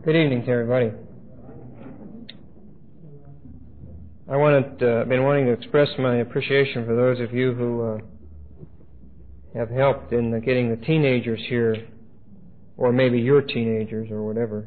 Good evening to everybody. Been wanting to express my appreciation for those of you who have helped in getting the teenagers here, or maybe your teenagers or whatever.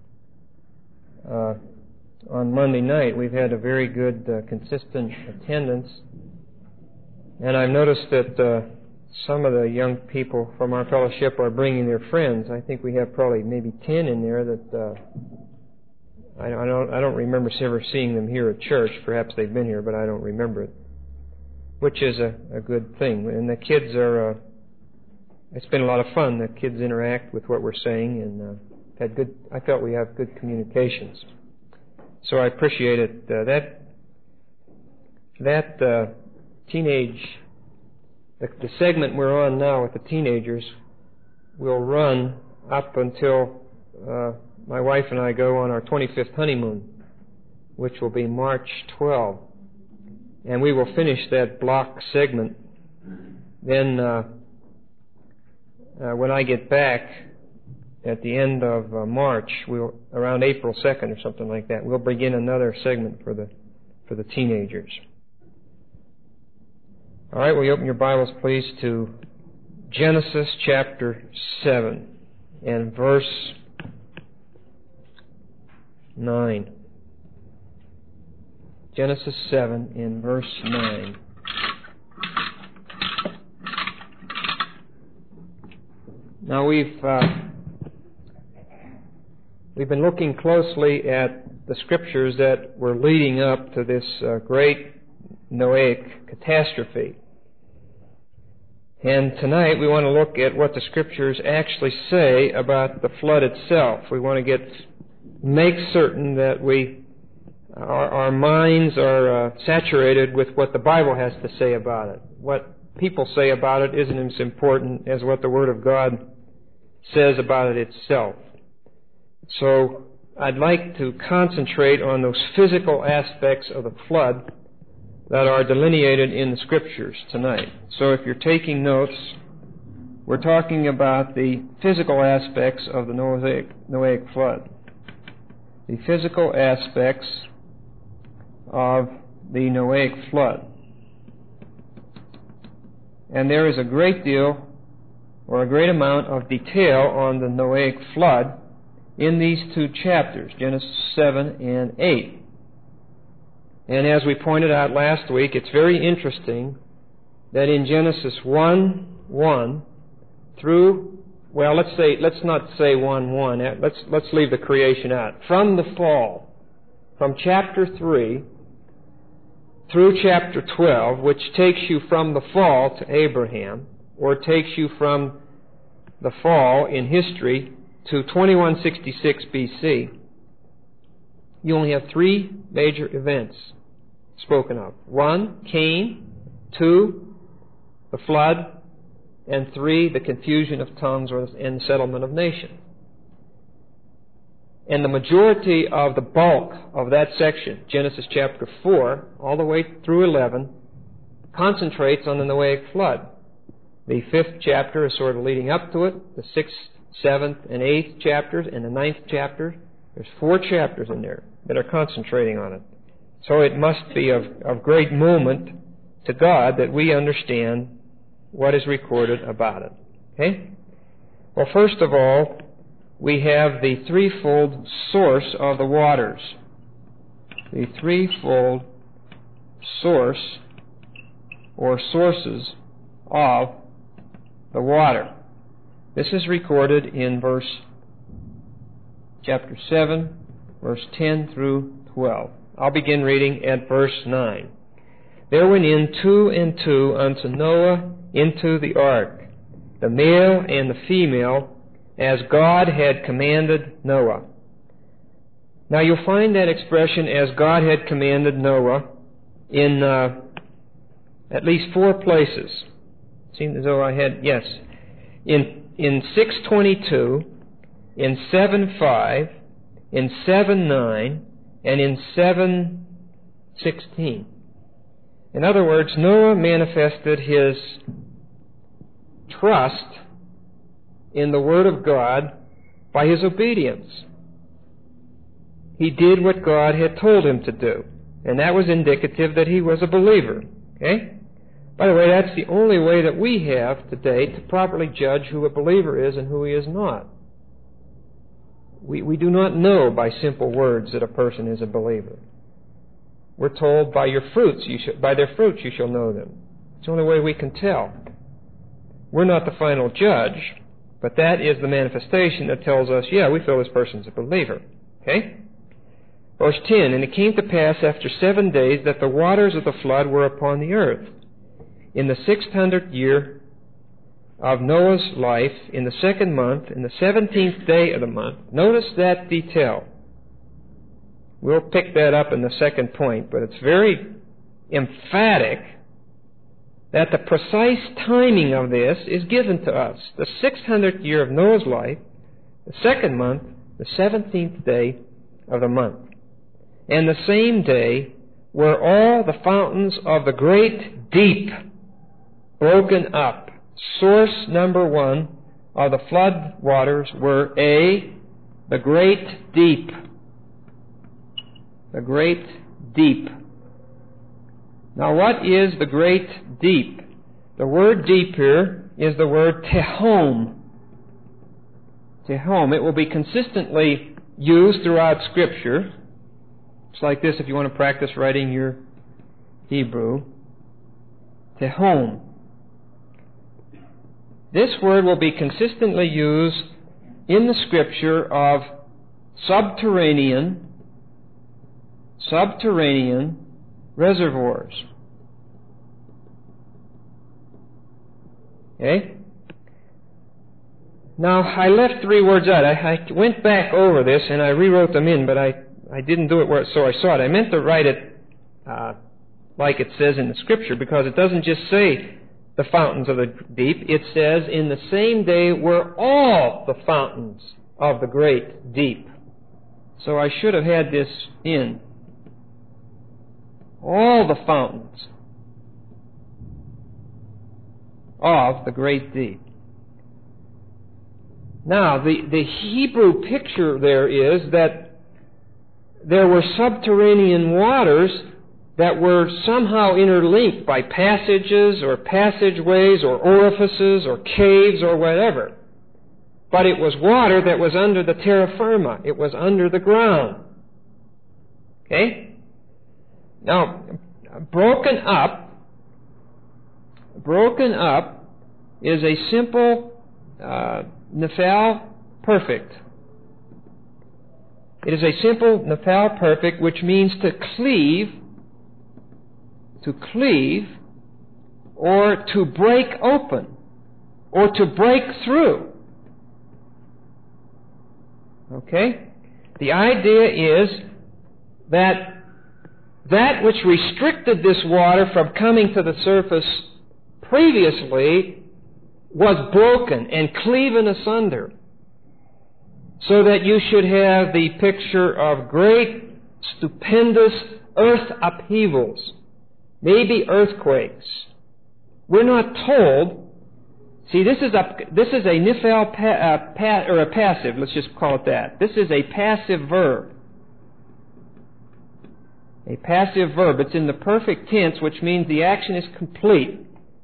On Monday night, we've had a very good, consistent attendance, and I've noticed that some of the young people from our fellowship are bringing their friends. I think we have probably maybe 10 in there that I don't remember ever seeing them here at church. Perhaps they've been here, but I don't remember it, which is a good thing. And the kids are, it's been a lot of fun. The kids interact with what we're saying, and I felt we have good communications. So I appreciate it. That teenage, the segment we're on now with the teenagers will run up until my wife and I go on our 25th honeymoon, which will be March 12. And we will finish that block segment. Then when I get back at the end of March, around April 2nd or something like that, we'll begin another segment for the teenagers. All right, will you open your Bibles, please, to Genesis chapter 7 and verse 9. Genesis 7 and verse 9. Now we've been looking closely at the scriptures that were leading up to this great Noahic catastrophe. And tonight we want to look at what the scriptures actually say about the flood itself. We want to make certain that our minds are saturated with what the Bible has to say about it. What people say about it isn't as important as what the Word of God says about it itself. So I'd like to concentrate on those physical aspects of the flood that are delineated in the Scriptures tonight. So if you're taking notes, we're talking about the physical aspects of the Noahic flood. The physical aspects of the Noahic flood. And there is a great deal, or a great amount of detail on the Noahic flood in these two chapters, Genesis 7 and 8. And as we pointed out last week, it's very interesting that in Genesis 1:1 through, well, let's not say 1:1. Let's leave the creation out. From the fall, from chapter 3 through chapter 12, which takes you from the fall to Abraham, or takes you from the fall in history to 2166 BC, you only have three major events spoken of. 1, Cain. 2, the flood. And 3, the confusion of tongues and the settlement of nations. And the majority of the bulk of that section, Genesis chapter 4, all the way through 11, concentrates on the Noahic flood. The 5th chapter is sort of leading up to it. The 6th, 7th, and 8th chapters, and the 9th chapter. There's 4 chapters in there that are concentrating on it. So it must be of great moment to God that we understand what is recorded about it. Okay? Well, first of all, we have the threefold source of the waters. The threefold source or sources of the water. This is recorded in chapter 7, verse 10 through 12. I'll begin reading at verse 9. There went in 2 and 2 unto Noah into the ark, the male and the female, as God had commanded Noah. Now you'll find that expression, as God had commanded Noah, in at least 4 places. Seems as though I had, yes. In 6:22, in 7:5, in 7:9, and in 7:16. In other words, Noah manifested his trust in the Word of God by his obedience. he did what God had told him to do. And that was indicative that he was a believer. Okay? By the way, that's the only way that we have today to properly judge who a believer is and who he is not. We do not know by simple words that a person is a believer. We're told by their fruits you shall know them. It's the only way we can tell. We're not the final judge, but that is the manifestation that tells us, yeah, we feel this person's a believer. Okay? Verse 10, and it came to pass after 7 days that the waters of the flood were upon the earth. In the 600th year of Noah's life, in the 2nd month, in the 17th day of the month. Notice that detail. We'll pick that up in the second point, but it's very emphatic that the precise timing of this is given to us. The 600th year of Noah's life, the 2nd month, the 17th day of the month. And the same day were all the fountains of the great deep broken up. Source number 1 of the flood waters were the great deep. The great deep. Now what is the great deep? The word deep here is the word tehom. Tehom. It will be consistently used throughout Scripture. It's like this if you want to practice writing your Hebrew. Tehom. This word will be consistently used in the Scripture of subterranean reservoirs. Okay? Now, I left 3 words out. I went back over this and I rewrote them in, but I didn't do it where so I saw it. I meant to write it like it says in the Scripture, because it doesn't just say the fountains of the deep. It says, in the same day were all the fountains of the great deep. So I should have had this in. All the fountains of the great deep. Now, the Hebrew picture there is that there were subterranean waters that were somehow interlinked by passages or passageways or orifices or caves or whatever. But it was water that was under the terra firma. It was under the ground. Okay? Now, broken up is a simple Nephal perfect. It is a simple Nephal perfect, which means to cleave, or to break open, or to break through. Okay? The idea is that which restricted this water from coming to the surface previously was broken and cleaven asunder, so that you should have the picture of great, stupendous earth upheavals, maybe earthquakes. We're not told. See, this is a Nephal or a passive. Let's just call it that. This is a passive verb. A passive verb. It's in the perfect tense, which means the action is complete.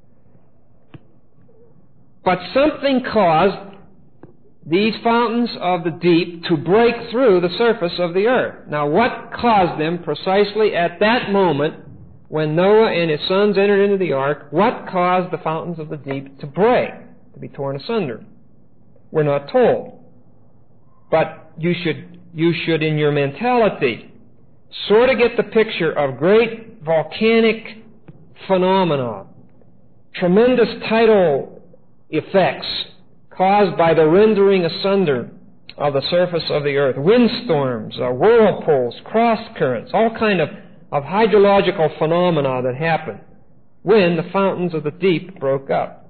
But something caused these fountains of the deep to break through the surface of the earth. Now, what caused them precisely at that moment when Noah and his sons entered into the ark? What caused the fountains of the deep to break, to be torn asunder? We're not told. But you should in your mentality sort of get the picture of great volcanic phenomena, tremendous tidal effects caused by the rendering asunder of the surface of the earth, windstorms, whirlpools, cross currents, all kind of hydrological phenomena that happen when the fountains of the deep broke up.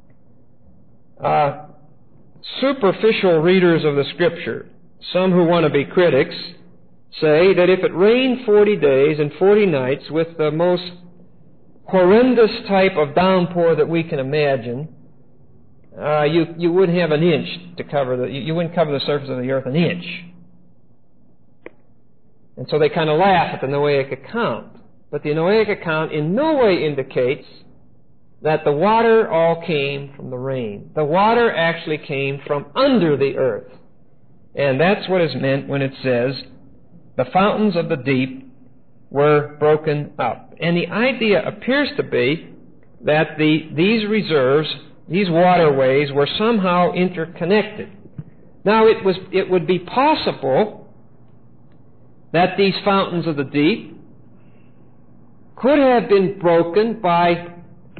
Superficial readers of the Scripture, some who want to be critics, say that if it rained 40 days and 40 nights with the most horrendous type of downpour that we can imagine, you wouldn't have an inch to cover you wouldn't cover the surface of the earth an inch. And so they kind of laugh at the Noahic account. But the Noahic account in no way indicates that the water all came from the rain. The water actually came from under the earth. And that's what is meant when it says, the fountains of the deep were broken up. And the idea appears to be that these reserves, these waterways, were somehow interconnected. Now, it would be possible that these fountains of the deep could have been broken by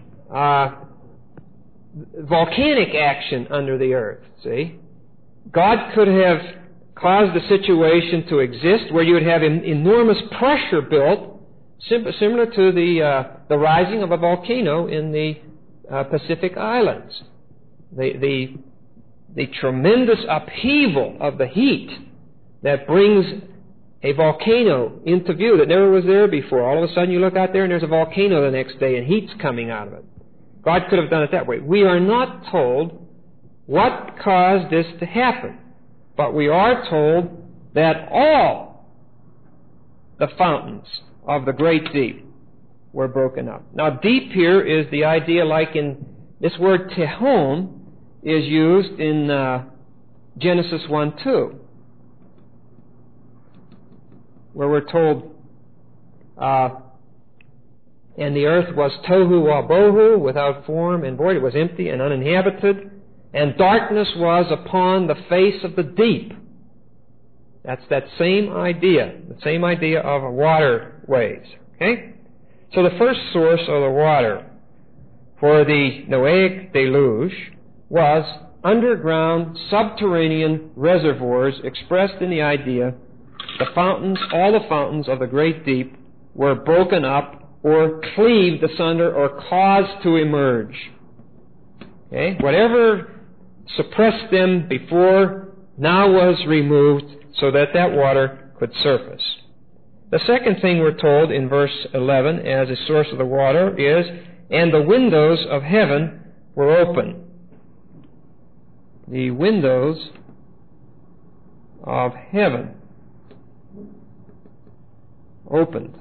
volcanic action under the earth, see? God could have caused the situation to exist where you would have enormous pressure built, similar to the rising of a volcano in the Pacific Islands. The tremendous upheaval of the heat that brings a volcano into view that never was there before. All of a sudden you look out there and there's a volcano the next day and heat's coming out of it. God could have done it that way. We are not told what caused this to happen, but we are told that all the fountains of the great deep were broken up. Now, deep here is the idea, like in this word tehom is used in Genesis 1:2, where we're told, and the earth was tohu wabohu, without form and void. It was empty and uninhabited, and darkness was upon the face of the deep. That's that same idea, the same idea of waterways. Okay? So the first source of the water for the Noahic deluge was underground subterranean reservoirs expressed in the idea the fountains, all the fountains of the great deep were broken up or cleaved asunder or caused to emerge. Okay? Whatever suppressed them before now was removed so that that water could surface. The second thing we're told in verse 11 as a source of the water is, and the windows of heaven were open. The windows of heaven opened.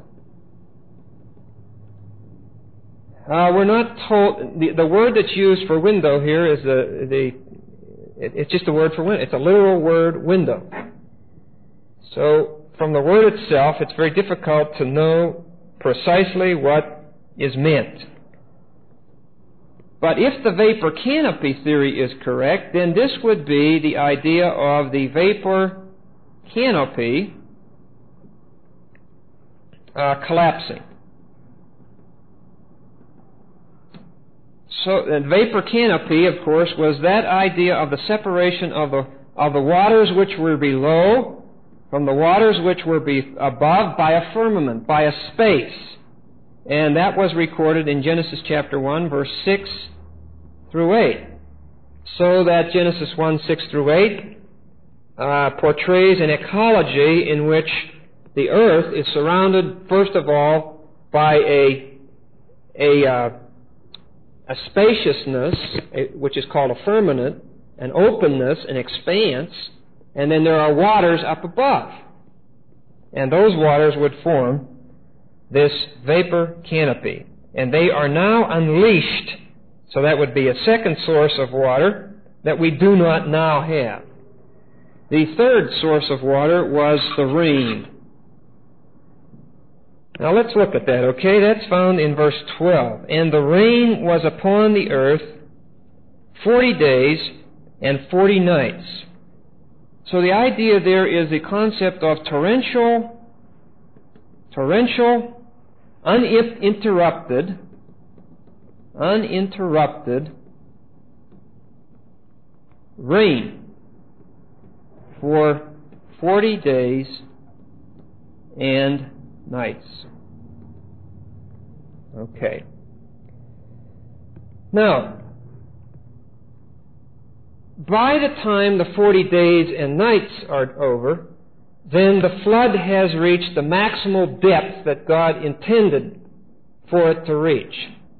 We're not told, the word that's used for window here is it's just a word for window. It's a literal word, window. So, from the word itself, it's very difficult to know precisely what is meant. But if the vapor canopy theory is correct, then this would be the idea of the vapor canopy collapsing. So, the vapor canopy, of course, was that idea of the separation of the waters which were below from the waters which were above by a firmament, by a space. And that was recorded in Genesis chapter 1, verse 6 through 8. So that Genesis 1, 6 through 8 portrays an ecology in which the earth is surrounded, first of all, by a spaciousness, which is called a firmament, an openness, an expanse, and then there are waters up above. And those waters would form this vapor canopy. And they are now unleashed. So that would be a second source of water that we do not now have. The third source of water was the rain. Now let's look at that, okay? That's found in verse 12. And the rain was upon the earth 40 days and 40 nights. So the idea there is the concept of torrential, uninterrupted rain for 40 days and nights. Okay. Now, by the time the 40 days and nights are over, then the flood has reached the maximal depth that God intended for it to reach.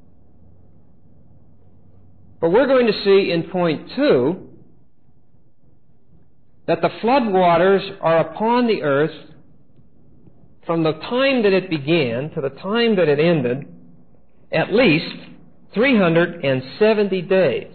But we're going to see in point 2 that the flood waters are upon the earth from the time that it began to the time that it ended, at least 370 days.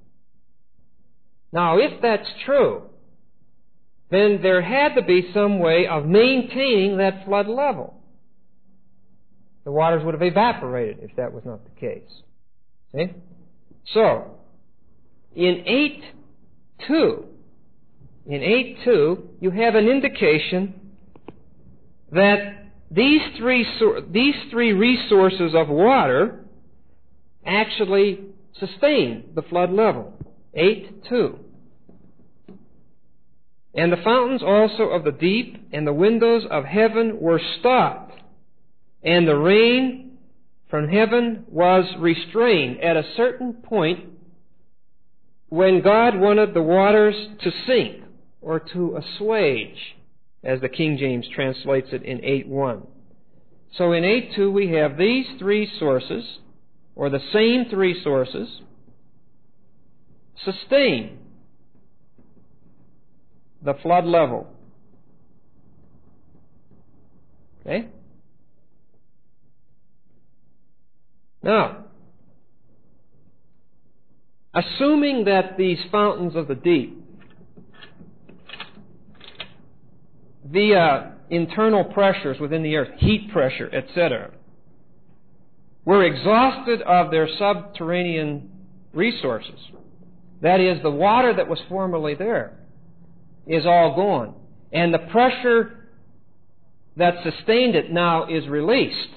Now, if that's true, then there had to be some way of maintaining that flood level. The waters would have evaporated if that was not the case. See? So, in 8.2, you have an indication that these three resources of water actually sustain the flood level. 8.2. And the fountains also of the deep and the windows of heaven were stopped, and the rain from heaven was restrained at a certain point when God wanted the waters to sink or to assuage, as the King James translates it in 8.1. So in 8.2 we have these three sources, or the same three sources, sustain the flood level. Okay? Now, assuming that these fountains of the deep, via internal pressures within the earth, heat pressure, etc., were exhausted of their subterranean resources, that is, the water that was formerly there is all gone, and the pressure that sustained it now is released,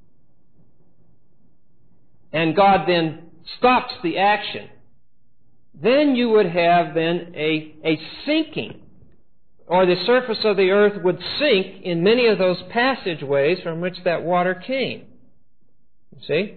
and God then stops the action, then you would have then a sinking, or the surface of the earth would sink in many of those passageways from which that water came. You see?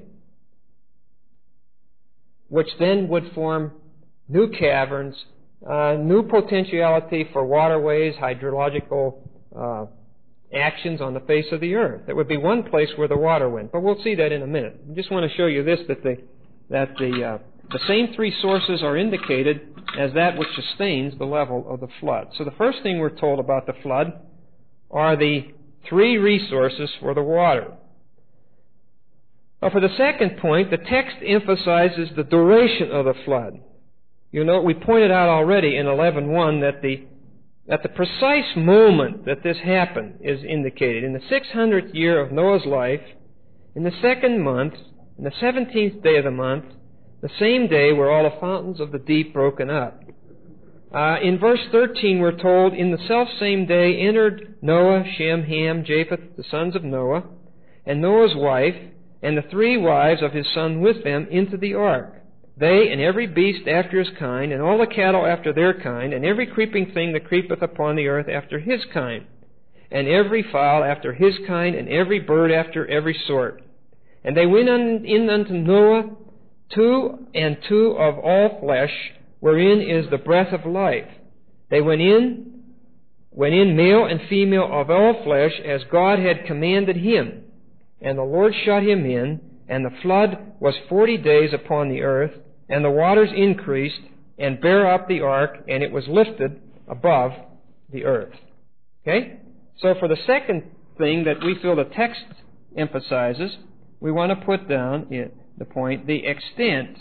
Which then would form new caverns, new potentiality for waterways, hydrological actions on the face of the earth. That would be one place where the water went. But we'll see that in a minute. I just want to show you this, that the same three sources are indicated as that which sustains the level of the flood. So the first thing we're told about the flood are the three resources for the water. Now, for the second point, the text emphasizes the duration of the flood. You know, we pointed out already in 11.1 that the precise moment that this happened is indicated. In the 600th year of Noah's life, in the second month, in the 17th day of the month, the same day were all the fountains of the deep broken up. In verse 13 we're told, in the selfsame day entered Noah, Shem, Ham, Japheth, the sons of Noah, and Noah's wife, and the three wives of his son with them into the ark. They and every beast after his kind, and all the cattle after their kind, and every creeping thing that creepeth upon the earth after his kind, and every fowl after his kind, and every bird after every sort. And they went in unto Noah, 2 and 2 of all flesh, wherein is the breath of life. They went in male and female of all flesh, as God had commanded him. And the Lord shut him in, and the flood was 40 days upon the earth, and the waters increased, and bare up the ark, and it was lifted above the earth. Okay? So for the second thing that we feel the text emphasizes, we want to put down the point, the extent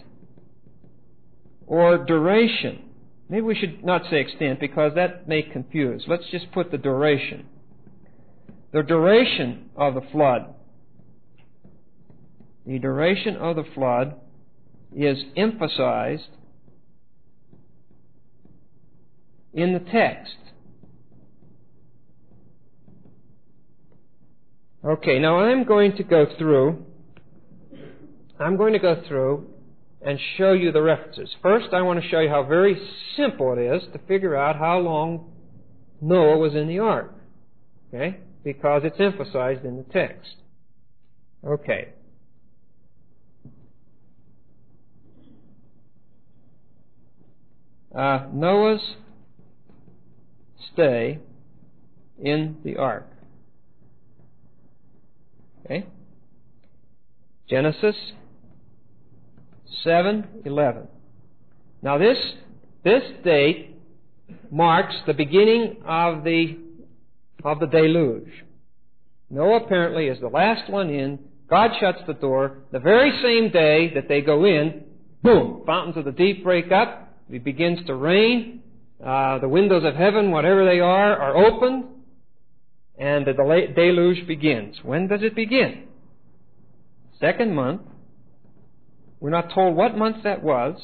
or duration. Maybe we should not say extent, because that may confuse. Let's just put the duration. The duration of the flood. The duration of the flood is emphasized in the text. Okay, now I'm going to go through and show you the references. First, I want to show you how very simple it is to figure out how long Noah was in the ark. Okay? Because it's emphasized in the text. Okay. Noah's stay in the ark. Okay? Genesis 7:11. Now this date marks the beginning of the deluge. Noah apparently is the last one in. God shuts the door. The very same day that they go in, boom, fountains of the deep break up. It begins to rain. The windows of heaven, whatever they are opened. And the deluge begins. When does it begin? Second month. We're not told what month that was.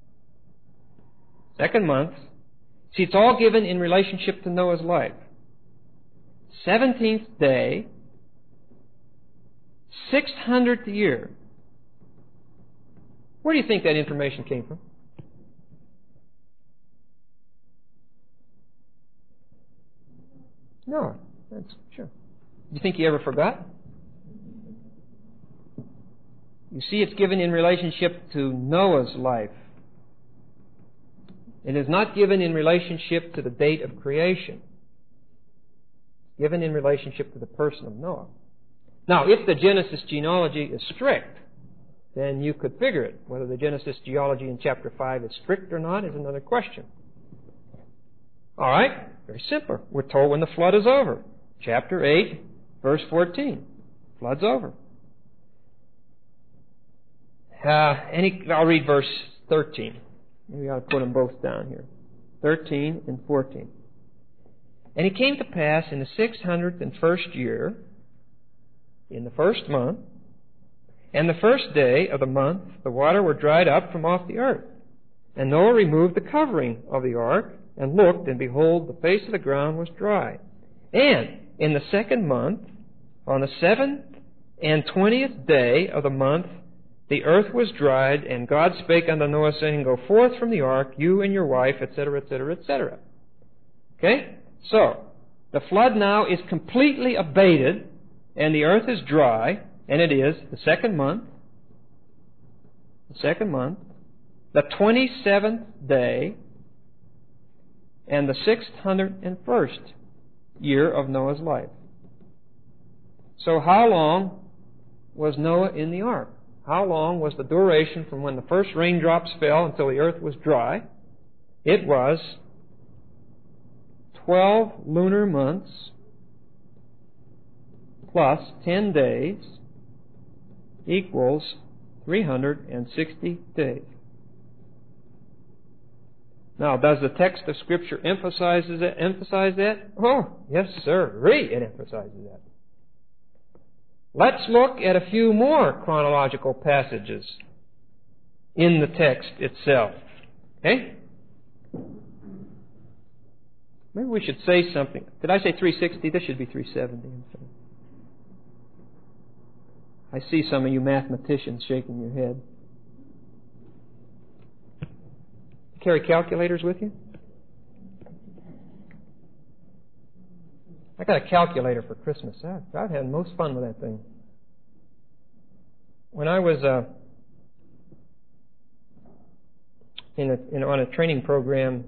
Second month. See, it's all given in relationship to Noah's life. 17th day, 600th year. Where do you think that information came from? No, that's sure. Do you think he ever forgot? You see, it's given in relationship to Noah's life. It is not given in relationship to the date of creation. It's given in relationship to the person of Noah. Now, if the Genesis genealogy is strict, then you could figure it. Whether the Genesis genealogy in chapter 5 is strict or not is another question. All right, very simple. We're told when the flood is over. Chapter 8, verse 14. Flood's over. I'll read verse 13. Maybe I'll put them both down here. 13 and 14. And it came to pass in the 601st year, in the first month, and the first day of the month, the water were dried up from off the earth. And Noah removed the covering of the ark, and looked, and behold, the face of the ground was dry. And in the second month, on the 7th and 20th day of the month, the earth was dried, and God spake unto Noah, saying, Go forth from the ark, you and your wife, etc., etc., etc. Okay? So, the flood now is completely abated, and the earth is dry, and it is the second month, the 27th day, and the 601st year of Noah's life. So how long was Noah in the ark? How long was the duration from when the first raindrops fell until the earth was dry? It was 12 lunar months plus 10 days equals 360 days. Now, does the text of Scripture emphasize that? Oh, yes, sir. It emphasizes that. Let's look at a few more chronological passages in the text itself. Okay? Maybe we should say something. Did I say 360? This should be 370. I see some of you mathematicians shaking your head. Carry calculators with you? I got a calculator for Christmas. I've had most fun with that thing. When I was on a training program,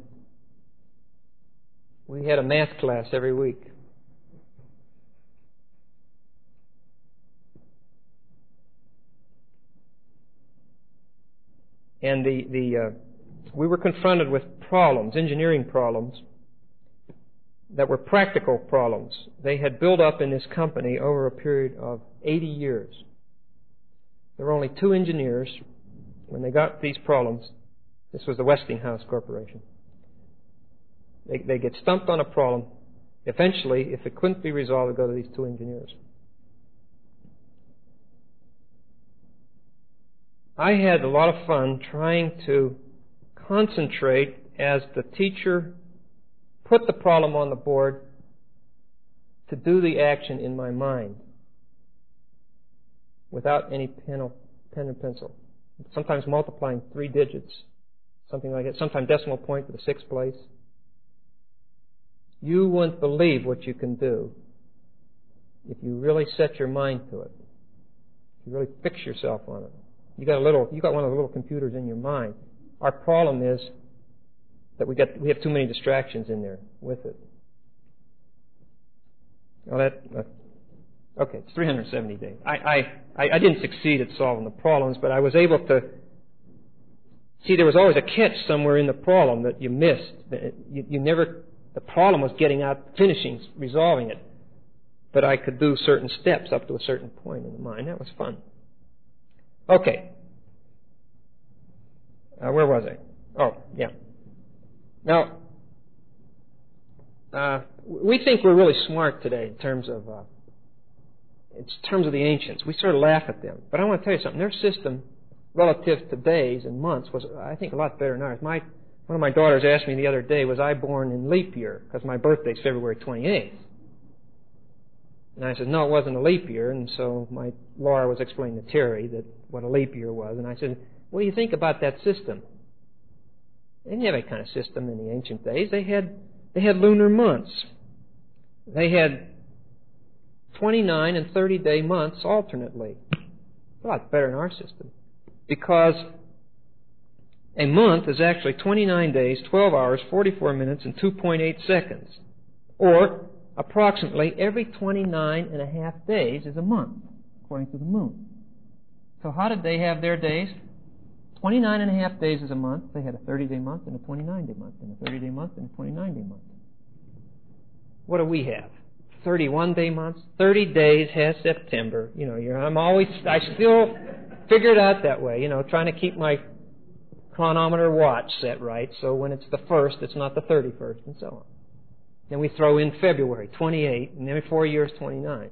we had a math class every week. And we were confronted with problems, engineering problems, that were practical problems. They had built up in this company over a period of 80 years. There were only 2 engineers when they got these problems. This was the Westinghouse Corporation. They get stumped on a problem. Eventually, if it couldn't be resolved, they go to these 2 engineers. I had a lot of fun trying to concentrate as the teacher put the problem on the board to do the action in my mind without any pen and pencil. Sometimes multiplying 3 digits, something like that. Sometimes decimal point to the 6th place. You wouldn't believe what you can do if you really set your mind to it. If you really fix yourself on it. You got one of the little computers in your mind. Our problem is that we have too many distractions in there with it. Well, okay, it's 370 days. I didn't succeed at solving the problems, but I was able to see there was always a catch somewhere in the problem that you missed. The problem was getting out, finishing, resolving it. but I could do certain steps up to a certain point in the mind. That was fun. Okay. Where was I? Oh, yeah. Now, we think we're really smart today in terms of the ancients. We sort of laugh at them. But I want to tell you something. Their system, relative to days and months, was, I think, a lot better than ours. One of my daughters asked me the other day, was I born in leap year? Because my birthday's February 28th. And I said, no, it wasn't a leap year. And so Laura was explaining to Terry what a leap year was. And I said, what do you think about that system? They didn't have any kind of system in the ancient days. They had lunar months. They had 29 and 30-day months alternately. It's a lot better than our system. Because a month is actually 29 days, 12 hours, 44 minutes, and 2.8 seconds. Or approximately every 29 and a half days is a month, according to the moon. So how did they have their days? 29 and a half days is a month. They had a 30-day month and a 29-day month, and a 30-day month and a 29-day month. What do we have? 31-day months. 30 days has September. I still figure it out that way, trying to keep my chronometer watch set right, so when it's the 1st, it's not the 31st, and so on. Then we throw in February, 28, and every 4 years, 29.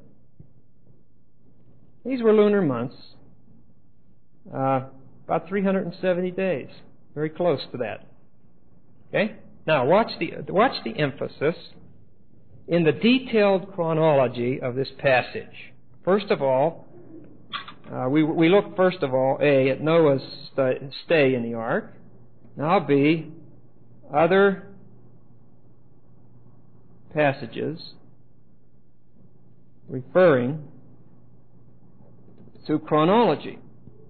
These were lunar months. About 370 days. Very close to that. Okay? Now, watch the emphasis in the detailed chronology of this passage. First of all, we look first of all, A, at Noah's stay in the ark. Now, B, other passages referring to chronology.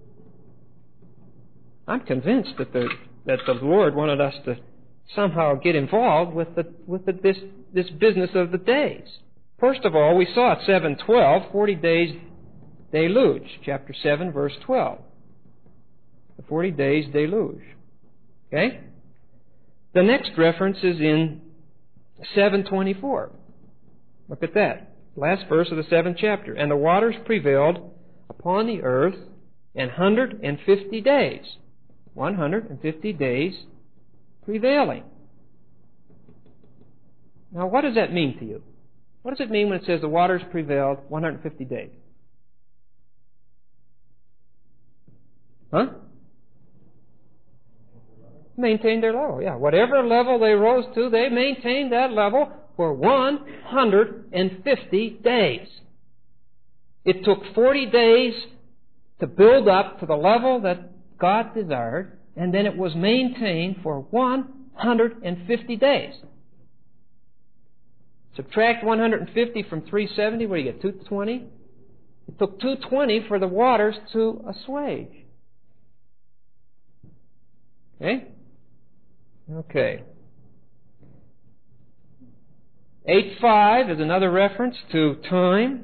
I'm convinced that the Lord wanted us to somehow get involved with this business of the days. First of all, we saw at 7:12, 40 days deluge, chapter 7, verse 12. The 40 days deluge. Okay? The next reference is in 7:24. Look at that. Last verse of the 7th chapter. And the waters prevailed upon the earth 150 days. 150 days prevailing. Now, what does that mean to you? What does it mean when it says the waters prevailed 150 days? Huh? Maintained their level, yeah. Whatever level they rose to, they maintained that level for 150 days. It took 40 days to build up to the level that God desired, and then it was maintained for 150 days. Subtract 150 from 370, what do you get, 220? It took 220 for the waters to assuage. Okay. 8:5 is another reference to time.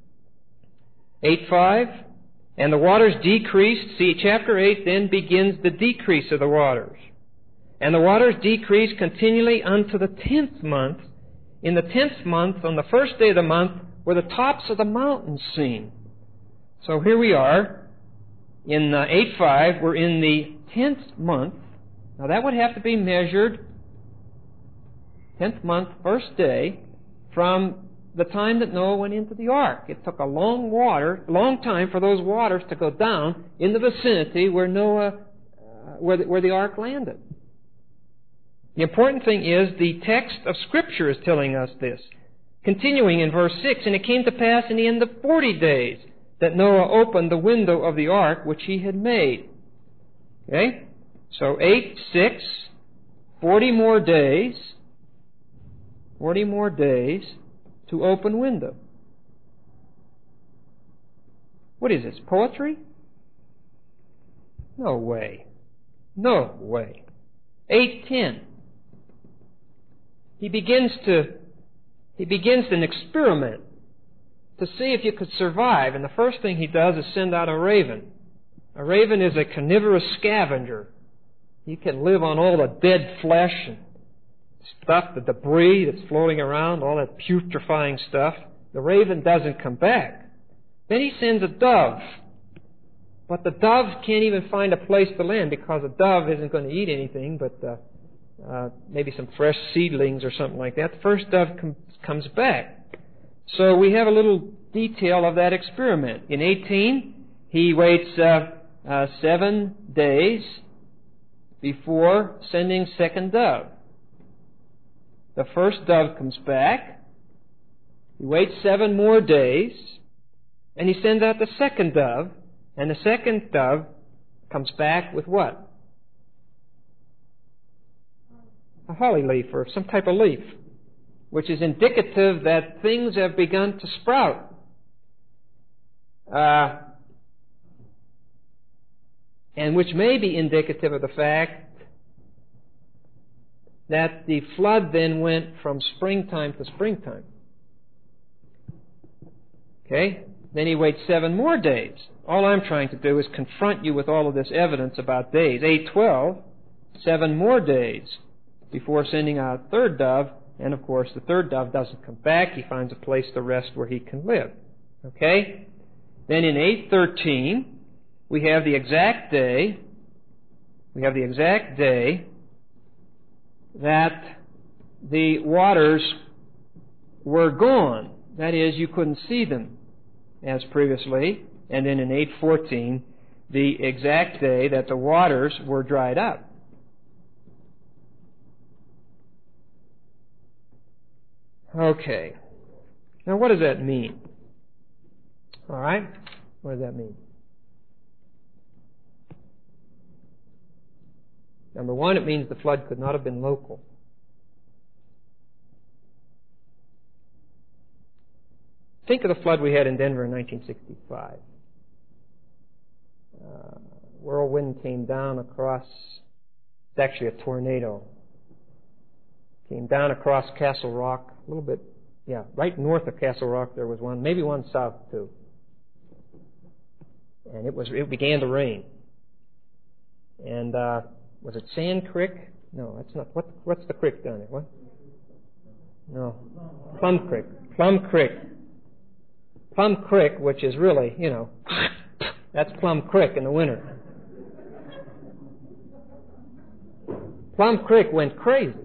8:5. And the waters decreased. See, chapter 8 then begins the decrease of the waters. And the waters decreased continually unto the 10th month. In the 10th month, on the first day of the month, were the tops of the mountains seen. So here we are. In 8:5, we're in the 10th month. Now that would have to be measured, 10th month, first day, from the time that Noah went into the ark. It took a long time for those waters to go down in the vicinity where where the ark landed. The important thing is the text of Scripture is telling us this. Continuing in verse 6, and it came to pass in the end of 40 days that Noah opened the window of the ark which he had made. Okay? So 8, 6, 40 more days. 40 more days to open window. What is this, poetry? No way. No way. 8:10. He begins an experiment to see if you could survive, and the first thing he does is send out a raven. A raven is a carnivorous scavenger. He can live on all the dead flesh and stuff, the debris that's floating around, all that putrefying stuff. The raven doesn't come back. Then he sends a dove. But the dove can't even find a place to land because a dove isn't going to eat anything but maybe some fresh seedlings or something like that. The first dove comes back. So we have a little detail of that experiment. In 18, he waits 7 days before sending second dove. The first dove comes back. He waits 7 more days, and he sends out the second dove, and the second dove comes back with what? A holly leaf or some type of leaf, which is indicative that things have begun to sprout. And which may be indicative of the fact that the flood then went from springtime to springtime. Okay? Then he waits 7 more days. All I'm trying to do is confront you with all of this evidence about days. 8:12, 7 more days before sending out a third dove, and of course the third dove doesn't come back. He finds a place to rest where he can live. Okay? Then in 8:13, we have the exact day. That the waters were gone. That is, you couldn't see them as previously. And then in 8:14, the exact day that the waters were dried up. Okay. Now what does that mean? All right? What does that mean? Number one, it means the flood could not have been local. Think of the flood we had in Denver in 1965. Whirlwind came down across, it's actually a tornado, came down across Castle Rock, a little bit, right north of Castle Rock there was one, maybe one south too. And it began to rain. And was it Sand Creek? No, that's not. What's the creek down there? What? No. Plum Creek. Plum Creek, which is really, that's Plum Creek in the winter. Plum Creek went crazy.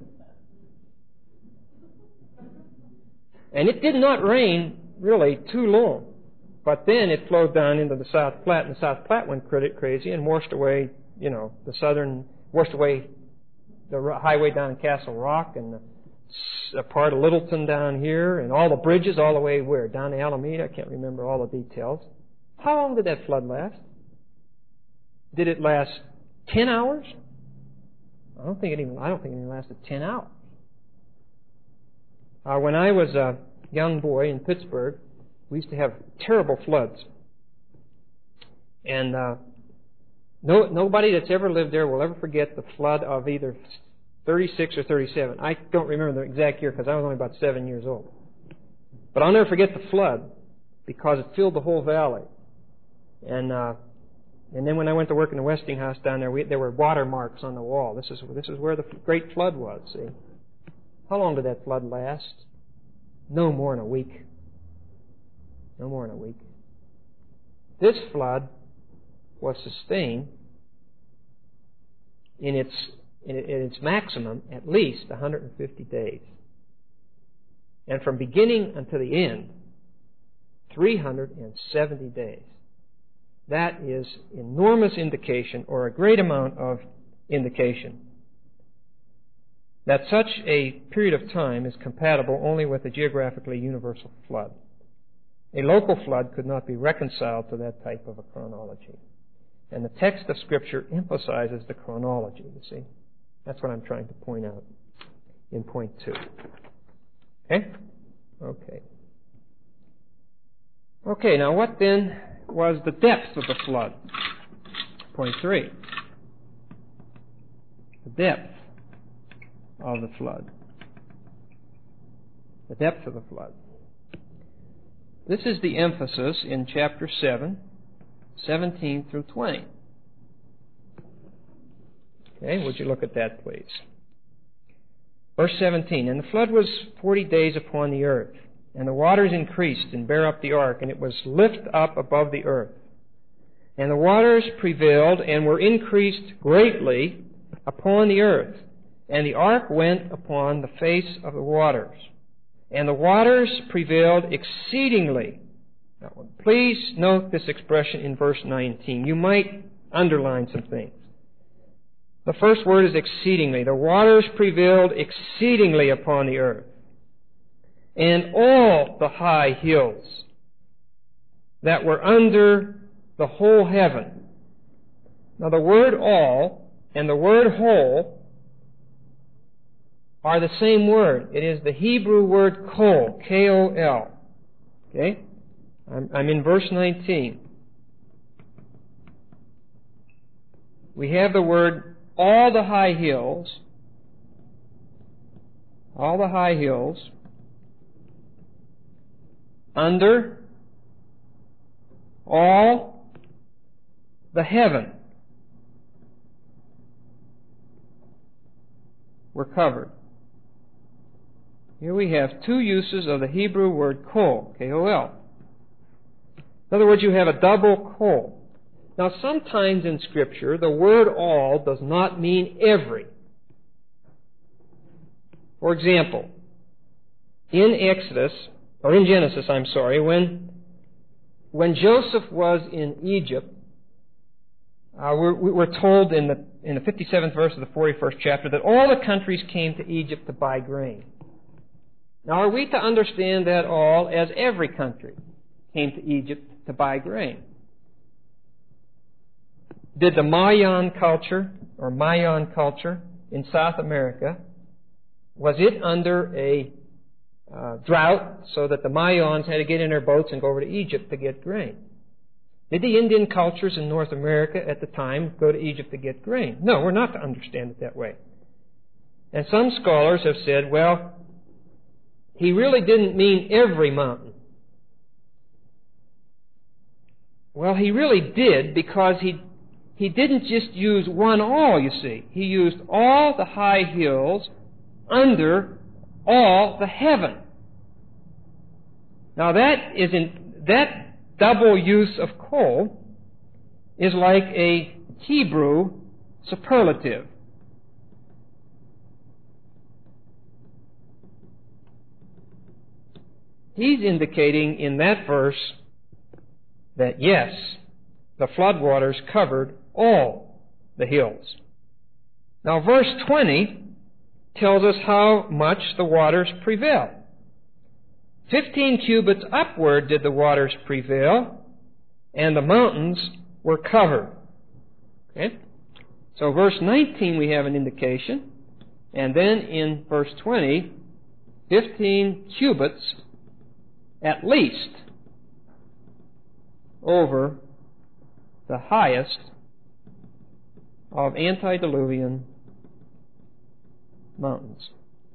And it did not rain really too long. But then it flowed down into the South Platte, and the South Platte went crazy and washed away, washed away the highway down in Castle Rock and a part of Littleton down here and all the bridges all the way where? Down to Alameda? I can't remember all the details. How long did that flood last? Did it last 10 hours? I don't think it even lasted 10 hours. When I was a young boy in Pittsburgh, we used to have terrible floods. And nobody that's ever lived there will ever forget the flood of either 36 or 37. I don't remember the exact year because I was only about 7 years old. But I'll never forget the flood because it filled the whole valley. And then when I went to work in the Westinghouse down there, there were watermarks on the wall. This is where the great flood was, see. How long did that flood last? No more than a week. No more than a week. This flood was sustained in its maximum at least 150 days. And from beginning until the end, 370 days. That is enormous indication, or a great amount of indication, that such a period of time is compatible only with a geographically universal flood. A local flood could not be reconciled to that type of a chronology. And the text of Scripture emphasizes the chronology, you see. That's what I'm trying to point out in point 2. Okay? Okay, now what then was the depth of the flood? Point 3. The depth of the flood. The depth of the flood. This is the emphasis in chapter 7, 17 through 20. Okay, would you look at that, please? Verse 17, And the flood was 40 days upon the earth, And the waters increased and bare up the ark, and it was lift up above the earth. And the waters prevailed and were increased greatly upon the earth. And the ark went upon the face of the waters. And the waters prevailed exceedingly. Now, please note this expression in verse 19. You might underline some things. The first word is exceedingly. The waters prevailed exceedingly upon the earth. And all the high hills that were under the whole heaven. Now the word all and the word whole are the same word. It is the Hebrew word kol, K-O-L. Okay? I'm in verse 19. We have the word all the high hills, under all the heaven were covered. Here we have two uses of the Hebrew word kol, K-O-L. In other words, you have a double kol. Now, sometimes in Scripture, the word all does not mean every. For example, in Genesis, when Joseph was in Egypt, we're told in the 57th verse of the 41st chapter that all the countries came to Egypt to buy grain. Now, are we to understand that all as every country came to Egypt to buy grain? Did the Mayan culture in South America, was it under a drought so that the Mayans had to get in their boats and go over to Egypt to get grain? Did the Indian cultures in North America at the time go to Egypt to get grain? No, we're not to understand it that way. And some scholars have said, well, he really didn't mean every mountain. Well, he really did, because he didn't just use one all, you see. He used all the high hills under all the heaven. Now that double use of kol is like a Hebrew superlative. He's indicating in that verse that yes, the floodwaters covered all the hills. Now verse 20 tells us how much the waters prevailed. 15 cubits upward did the waters prevail, and the mountains were covered. Okay? So verse 19 we have an indication, and then in verse 20, 15 cubits at least over the highest of antediluvian mountains.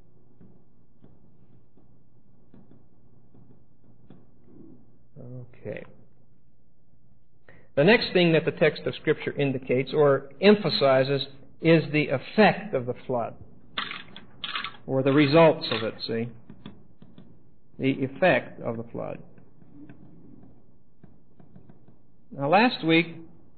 Okay. The next thing that the text of Scripture indicates or emphasizes is the effect of the flood, or the results of it, see? The effect of the flood. Now, last week,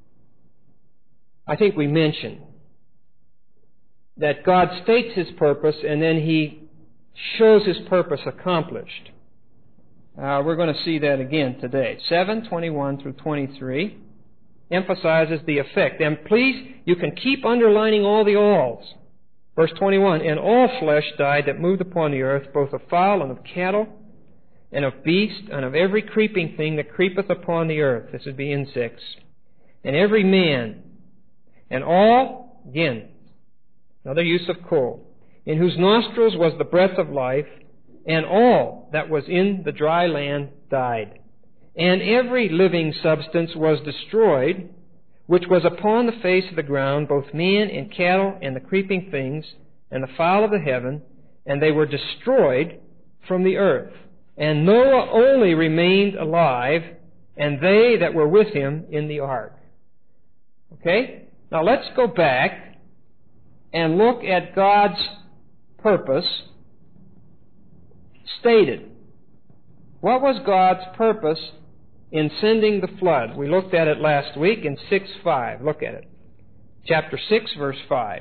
I think we mentioned that God states His purpose and then He shows His purpose accomplished. We're going to see that again today. 7:21 through 23 emphasizes the effect. And please, you can keep underlining all the alls. Verse 21, and all flesh died that moved upon the earth, both of fowl and of cattle, and of beast, and of every creeping thing that creepeth upon the earth. This would be insects. And every man, and all, again, another use of kol, in whose nostrils was the breath of life, and all that was in the dry land died. And every living substance was destroyed, which was upon the face of the ground, both man and cattle, and the creeping things, and the fowl of the heaven, and they were destroyed from the earth. And Noah only remained alive, and they that were with him in the ark. Okay? Now let's go back and look at God's purpose stated. What was God's purpose in sending the flood? We looked at it last week in 6:5. Look at it. Chapter 6, verse 5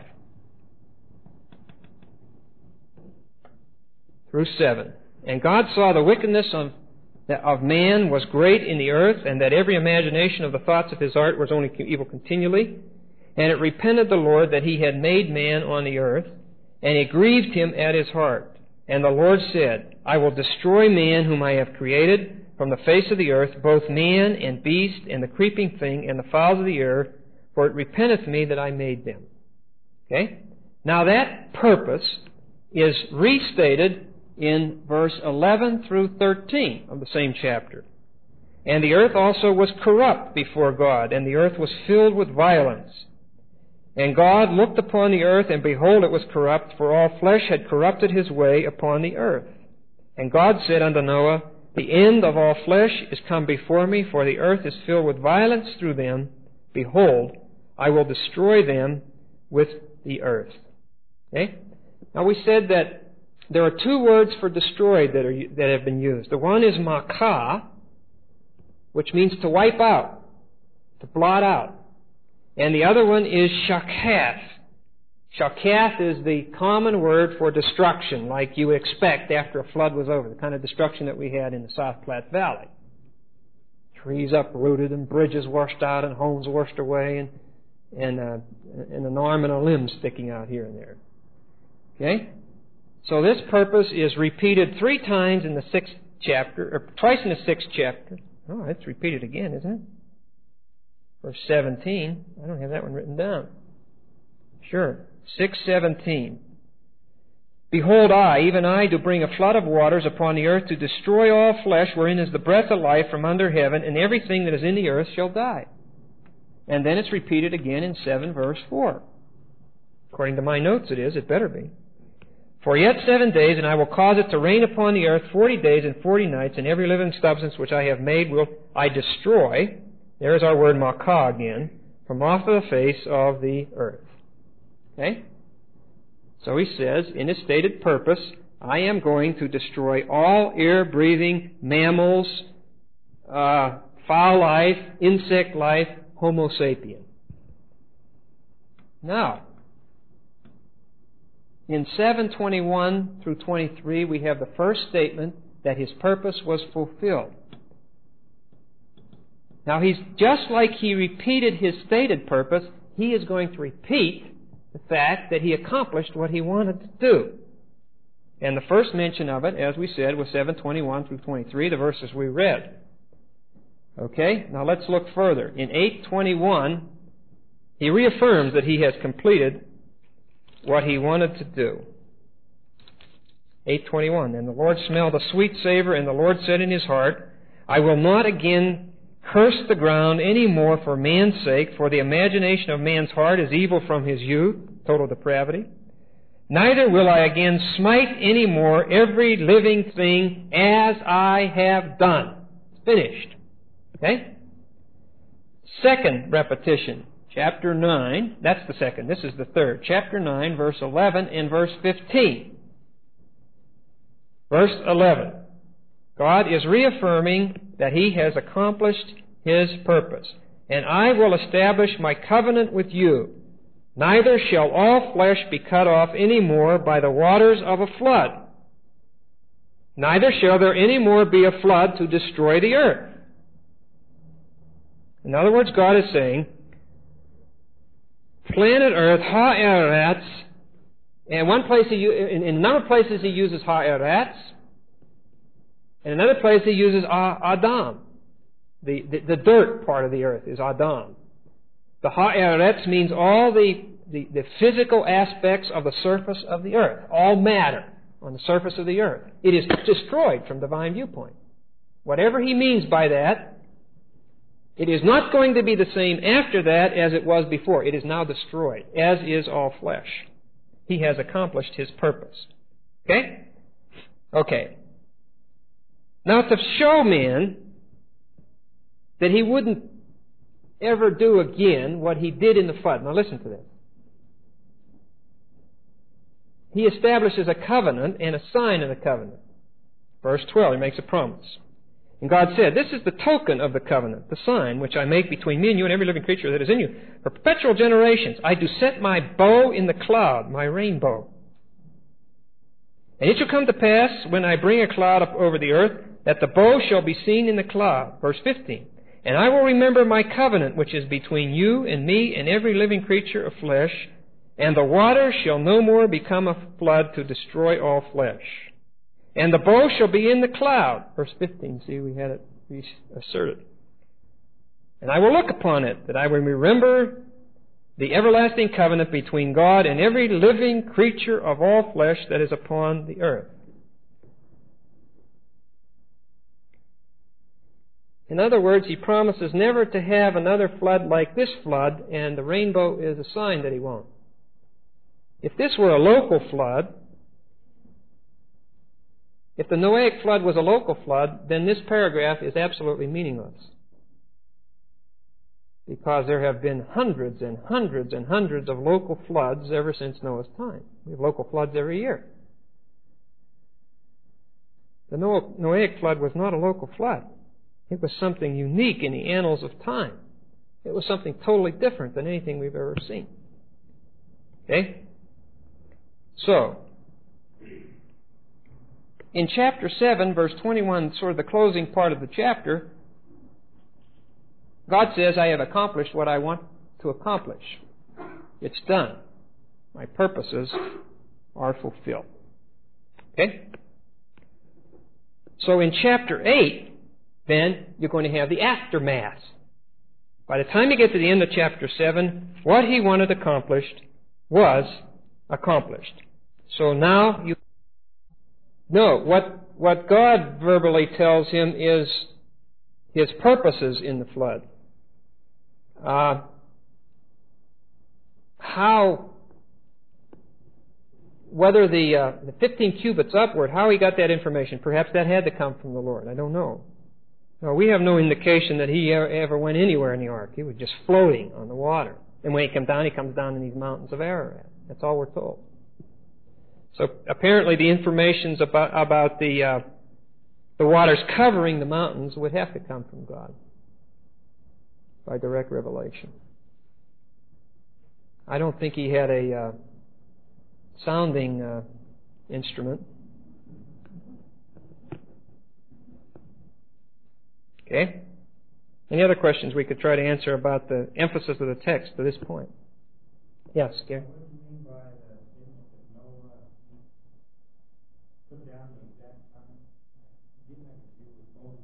through 7. And God saw the wickedness of man was great in the earth, and that every imagination of the thoughts of his heart was only evil continually. And it repented the Lord that he had made man on the earth, and it grieved him at his heart. And the Lord said, I will destroy man whom I have created from the face of the earth, both man and beast, and the creeping thing, and the fowls of the air, for it repenteth me that I made them. Okay? Now that purpose is restated in verse 11 through 13 of the same chapter. And the earth also was corrupt before God, and the earth was filled with violence. And God looked upon the earth, and behold, it was corrupt, for all flesh had corrupted his way upon the earth. And God said unto Noah, the end of all flesh is come before me, for the earth is filled with violence through them. Behold, I will destroy them with the earth. Okay? Now we said that there are two words for destroyed that have been used. The one is makah, which means to wipe out, to blot out. And the other one is shakath. Shakath is the common word for destruction, like you would expect after a flood was over, the kind of destruction that we had in the South Platte Valley. Trees uprooted and bridges washed out and homes washed away and an arm and a limb sticking out here and there. Okay? So this purpose is repeated 3 times in the 6th chapter, or twice in the 6th chapter. Oh, it's repeated again, isn't it? Verse 17. I don't have that one written down. Sure. 6:17. Behold, I, even I, do bring a flood of waters upon the earth to destroy all flesh, wherein is the breath of life from under heaven, and everything that is in the earth shall die. And then it's repeated again in 7 verse 4. According to my notes it is. It better be. For yet 7 days, and I will cause it to rain upon the earth 40 days and 40 nights, and every living substance which I have made will I destroy. There's our word makah again, from off of the face of the earth. Okay? So he says, in his stated purpose, I am going to destroy all air-breathing mammals, fowl life, insect life, Homo sapien. Now, in 7:21 through 23, we have the first statement that his purpose was fulfilled. Now, he's just like he repeated his stated purpose, he is going to repeat the fact that he accomplished what he wanted to do. And the first mention of it, as we said, was 7:21 through 23, the verses we read. Okay? Now let's look further. In 8:21, he reaffirms that he has completed what he wanted to do. 8:21, and the Lord smelled a sweet savor, and the Lord said in his heart, I will not again curse the ground any more for man's sake, for the imagination of man's heart is evil from his youth, total depravity. Neither will I again smite any more every living thing as I have done. Finished. Okay? Second repetition. Chapter 9. That's the second. This is the third. Chapter 9, verse 11 and verse 15. Verse 11. God is reaffirming that he has accomplished his purpose. And I will establish my covenant with you. Neither shall all flesh be cut off any more by the waters of a flood. Neither shall there any more be a flood to destroy the earth. In other words, God is saying, planet Earth, ha'eretz, and one place in a number of places he uses ha'eretz, and in another place he uses Adam. The dirt part of the earth is Adam. The ha'eretz means all the physical aspects of the surface of the earth, all matter on the surface of the earth. It is destroyed from divine viewpoint. Whatever he means by that, it is not going to be the same after that as it was before. It is now destroyed, as is all flesh. He has accomplished his purpose. Okay? Okay. Now, to show man that he wouldn't ever do again what he did in the flood. Now listen to this. He establishes a covenant and a sign of the covenant. Verse 12, he makes a promise. And God said, "This is the token of the covenant, the sign which I make between me and you and every living creature that is in you. For perpetual generations I do set my bow in the cloud, my rainbow. And it shall come to pass, when I bring a cloud up over the earth, that the bow shall be seen in the cloud." Verse 15. "And I will remember my covenant which is between you and me and every living creature of flesh, and the waters shall no more become a flood to destroy all flesh. And the bow shall be in the cloud." Verse 15, see, we had it reasserted. "And I will look upon it, that I will remember the everlasting covenant between God and every living creature of all flesh that is upon the earth." In other words, He promises never to have another flood like this flood, and the rainbow is a sign that He won't. If this were a local flood, if the Noahic flood was a local flood, then this paragraph is absolutely meaningless. Because there have been hundreds and hundreds and hundreds of local floods ever since Noah's time. We have local floods every year. The Noahic flood was not a local flood. It was something unique in the annals of time. It was something totally different than anything we've ever seen. Okay? So, in chapter 7, verse 21, sort of the closing part of the chapter, God says, "I have accomplished what I want to accomplish. It's done. My purposes are fulfilled." Okay? So in chapter 8, then, you're going to have the aftermath. By the time you get to the end of chapter 7, what He wanted accomplished was accomplished. So now you know what God verbally tells him is His purposes in the flood. Whether the 15 cubits upward, how He got that information, perhaps that had to come from the Lord. I don't know. No, we have no indication that He ever went anywhere in the ark. He was just floating on the water. And when He comes down in these mountains of Ararat. That's all we're told. So apparently the informations about the waters covering the mountains would have to come from God by direct revelation. I don't think He had a sounding instrument. Okay? Any other questions we could try to answer about the emphasis of the text to this point? Yes, Gary? What do you mean by the statement that Noah put down the exact time? Didn't have to do with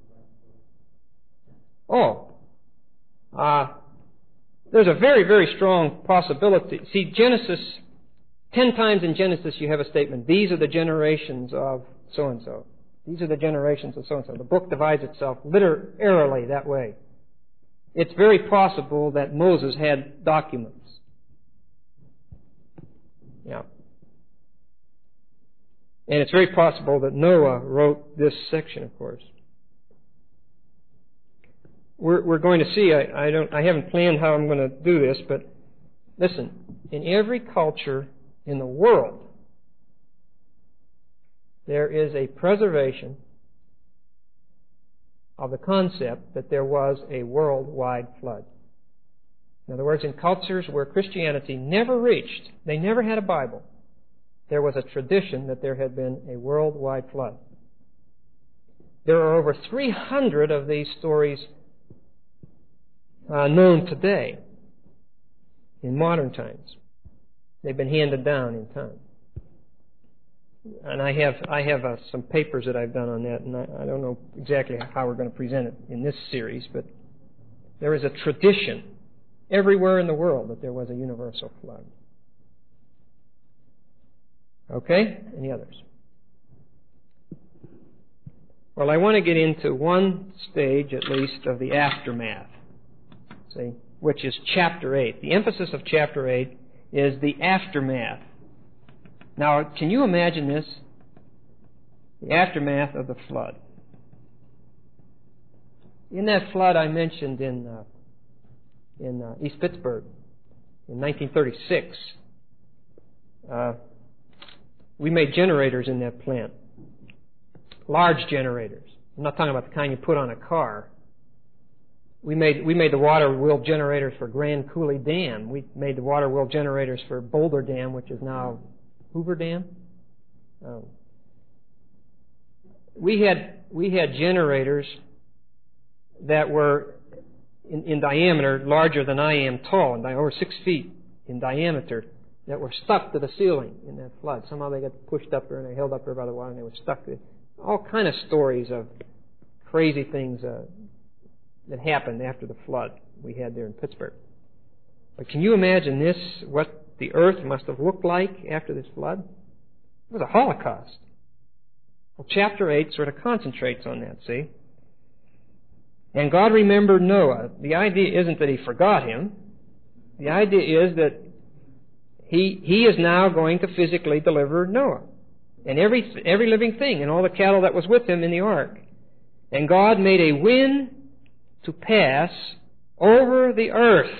Moses, right? There's a very, very strong possibility. See, Genesis, 10 times in Genesis you have a statement, "These are the generations of so-and-so. These are the generations of so-and-so." The book divides itself literally that way. It's very possible that Moses had documents. Yeah. And it's very possible that Noah wrote this section, of course. We're going to see, I haven't planned how I'm going to do this, but listen, in every culture in the world, there is a preservation of the concept that there was a worldwide flood. In other words, in cultures where Christianity never reached, they never had a Bible, there was a tradition that there had been a worldwide flood. There are over 300 of these stories known today in modern times. They've been handed down in time. And I have some papers that I've done on that, and I don't know exactly how we're going to present it in this series, but there is a tradition everywhere in the world that there was a universal flood. Okay? Any others? Well, I want to get into one stage, at least, of the aftermath, see, which is chapter 8. The emphasis of chapter 8 is the aftermath. Now, can you imagine this? The aftermath of the flood. In that flood I mentioned in East Pittsburgh in 1936, we made generators in that plant. Large generators. I'm not talking about the kind you put on a car. We made the water wheel generators for Grand Coulee Dam. We made the water wheel generators for Boulder Dam, which is now Hoover Dam. We had generators that were in diameter larger than I am tall, and over 6 feet in diameter, that were stuck to the ceiling in that flood. Somehow they got pushed up there and they held up there by the water and they were stuck there. All kind of stories of crazy things that happened after the flood we had there in Pittsburgh. But can you imagine this, what the earth must have looked like after this flood? It was a Holocaust. Well, chapter 8 sort of concentrates on that, see? And God remembered Noah. The idea isn't that He forgot him. The idea is that He is now going to physically deliver Noah and every living thing and all the cattle that was with him in the ark. And God made a wind to pass over the earth.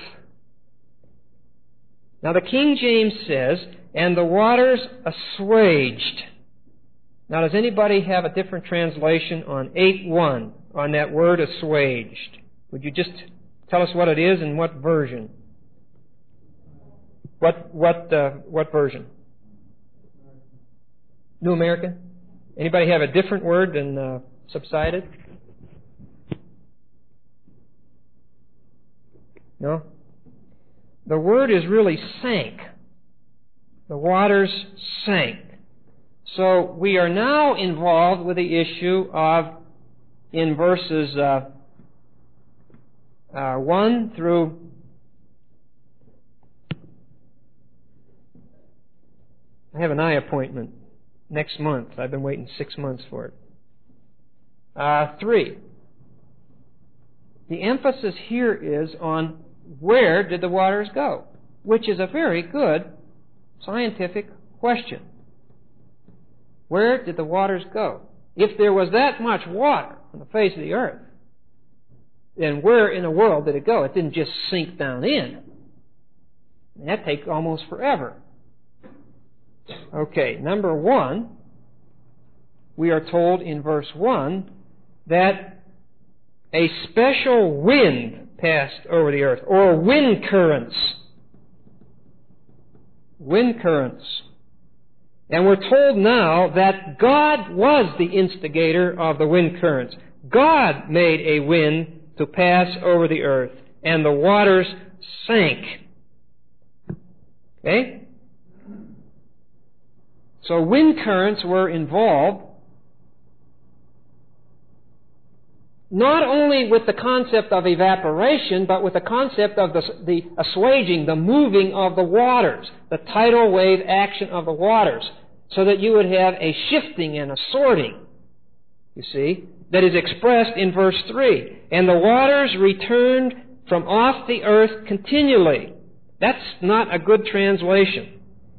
Now the King James says, and the waters assuaged. Now does anybody have a different translation on 8:1 on that word assuaged? Would you just tell us what it is and what version? What version? New American? Anybody have a different word than subsided? No? The word is really sank. The waters sank. So we are now involved with the issue of, in verses 1 through I have an eye appointment next month. I've been waiting 6 months for it. 3. The emphasis here is on where did the waters go, which is a very good scientific question. Where did the waters go? If there was that much water on the face of the earth, then where in the world did it go? It didn't just sink down in. That'd take almost forever. Okay, number 1, we are told in verse 1 that a special wind passed over the earth, or wind currents. Wind currents. And we're told now that God was the instigator of the wind currents. God made a wind to pass over the earth, and the waters sank. Okay? So wind currents were involved not only with the concept of evaporation, but with the concept of the assuaging, the moving of the waters, the tidal wave action of the waters, so that you would have a shifting and a sorting, you see, that is expressed in verse 3. And the waters returned from off the earth continually. That's not a good translation.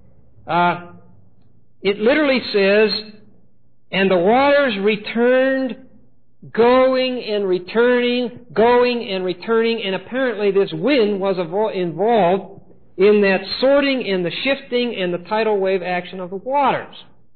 It literally says, and the waters returned, going and returning, and apparently this wind was involved in that sorting and the shifting and the tidal wave action of the waters.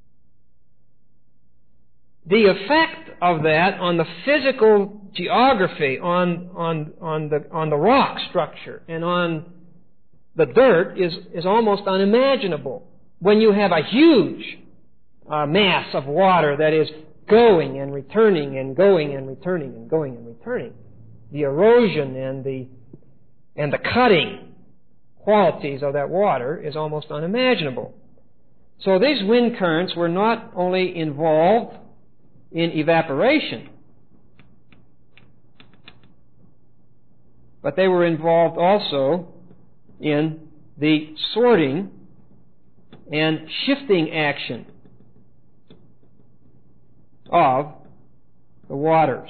The effect of that on the physical geography, on the rock structure and on the dirt is almost unimaginable. When you have a huge mass of water that is going and returning and going and returning and going and returning, the erosion and the cutting qualities of that water is almost unimaginable. So these wind currents were not only involved in evaporation, but they were involved also in the sorting and shifting action of the waters.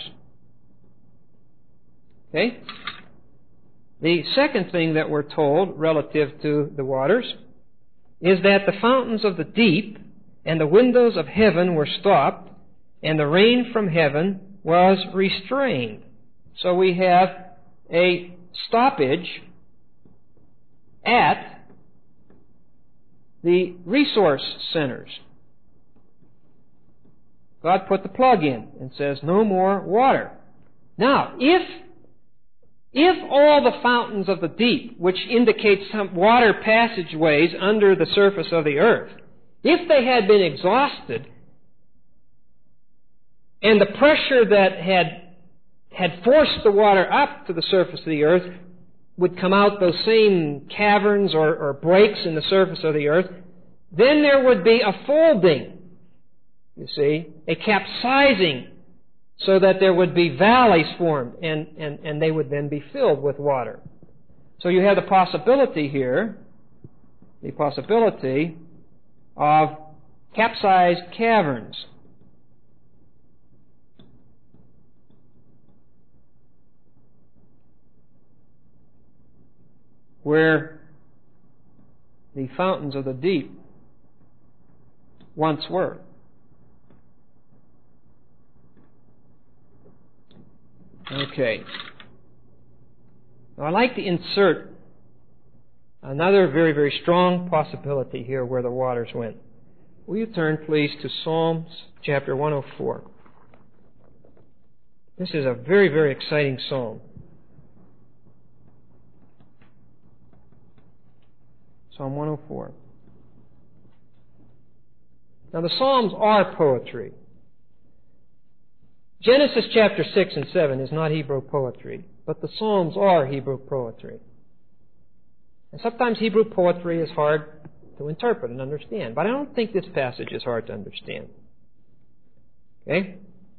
Okay? The second thing that we're told relative to the waters is that the fountains of the deep and the windows of heaven were stopped, and the rain from heaven was restrained. So we have a stoppage at the resource centers. God put the plug in and says, no more water. Now, if all the fountains of the deep, which indicate some water passageways under the surface of the earth, if they had been exhausted, and the pressure that had forced the water up to the surface of the earth would come out those same caverns or breaks in the surface of the earth, then there would be a folding, you see, a capsizing, so that there would be valleys formed, and they would then be filled with water. So you have the possibility here, the possibility of capsized caverns. Where the fountains of the deep once were. Okay. Now I'd like to insert another very, very strong possibility here where the waters went. Will you turn, please, to Psalms chapter 104? This is a very, very exciting psalm. Psalm 104. Now the Psalms are poetry. Genesis chapter 6 and 7 is not Hebrew poetry, but the Psalms are Hebrew poetry. And sometimes Hebrew poetry is hard to interpret and understand, but I don't think this passage is hard to understand. Okay?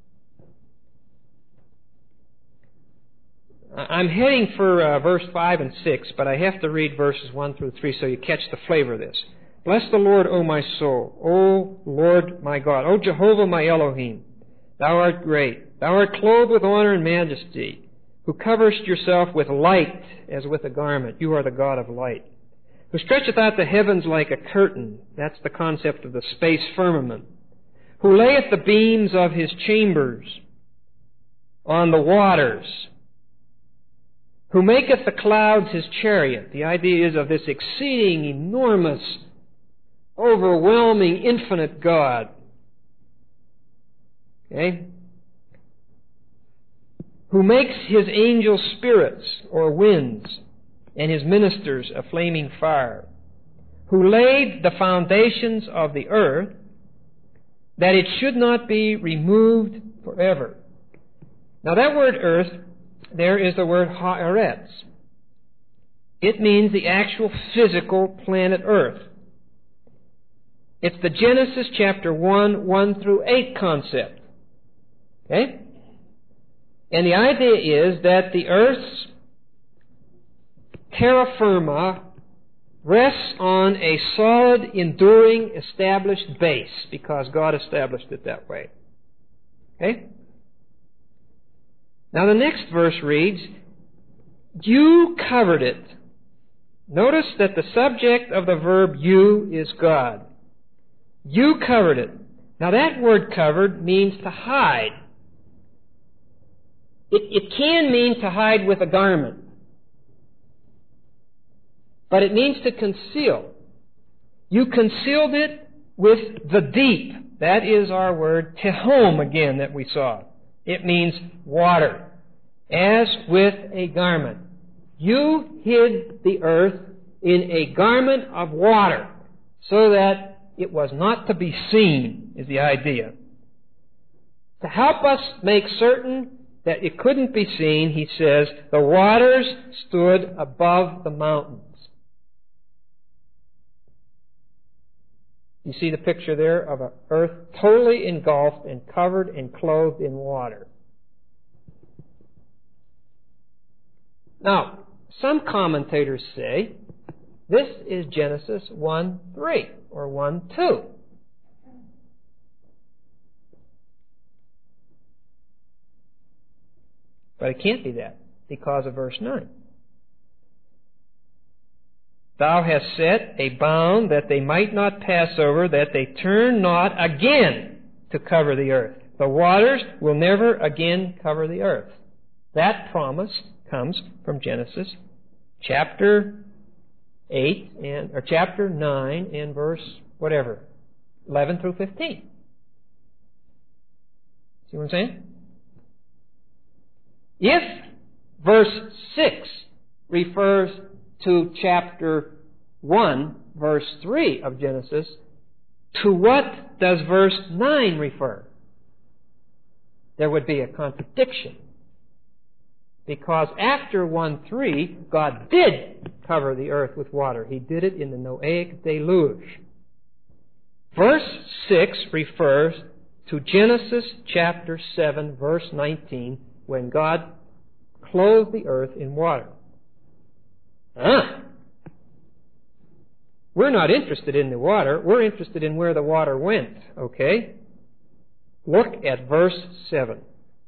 I'm heading for verse 5 and 6, but I have to read verses 1 through 3 so you catch the flavor of this. Bless the Lord, O my soul. O Lord my God. O Jehovah my Elohim. Thou art great. Thou art clothed with honor and majesty, who coverest yourself with light as with a garment. You are the God of light. Who stretcheth out the heavens like a curtain. That's the concept of the space firmament. Who layeth the beams of his chambers on the waters. Who maketh the clouds his chariot. The idea is of this exceeding, enormous, overwhelming, infinite God. Okay? Who makes his angels spirits or winds, and his ministers a flaming fire. Who laid the foundations of the earth, that it should not be removed forever. Now that word earth, there is the word haaretz. It means the actual physical planet Earth. It's the Genesis chapter 1 through 8 concept. Okay? And the idea is that the Earth's terra firma rests on a solid, enduring, established base, because God established it that way. Okay? Now the next verse reads, you covered it. Notice that the subject of the verb you is God. You covered it. Now that word covered means to hide. It can mean to hide with a garment. But it means to conceal. You concealed it with the deep. That is our word tehom again that we saw. It means water, as with a garment. You hid the earth in a garment of water, so that it was not to be seen, is the idea. To help us make certain that it couldn't be seen, he says, the waters stood above the mountains. You see the picture there of an earth totally engulfed and covered and clothed in water. Now, some commentators say this is Genesis 1:3 or 1:2. But it can't be that because of verse 9. Thou hast set a bound that they might not pass over, that they turn not again to cover the earth. The waters will never again cover the earth. That promise comes from Genesis chapter 8 or chapter 9 and verse 11 through 15. See what I'm saying? If verse 6 refers to chapter 1, verse 3 of Genesis, to what does verse 9 refer? There would be a contradiction. Because after 1:3, God did cover the earth with water. He did it in the Noahic deluge. Verse 6 refers to Genesis chapter 7, verse 19, when God clothed the earth in water. We're not interested in the water. We're interested in where the water went, okay? Look at verse 7.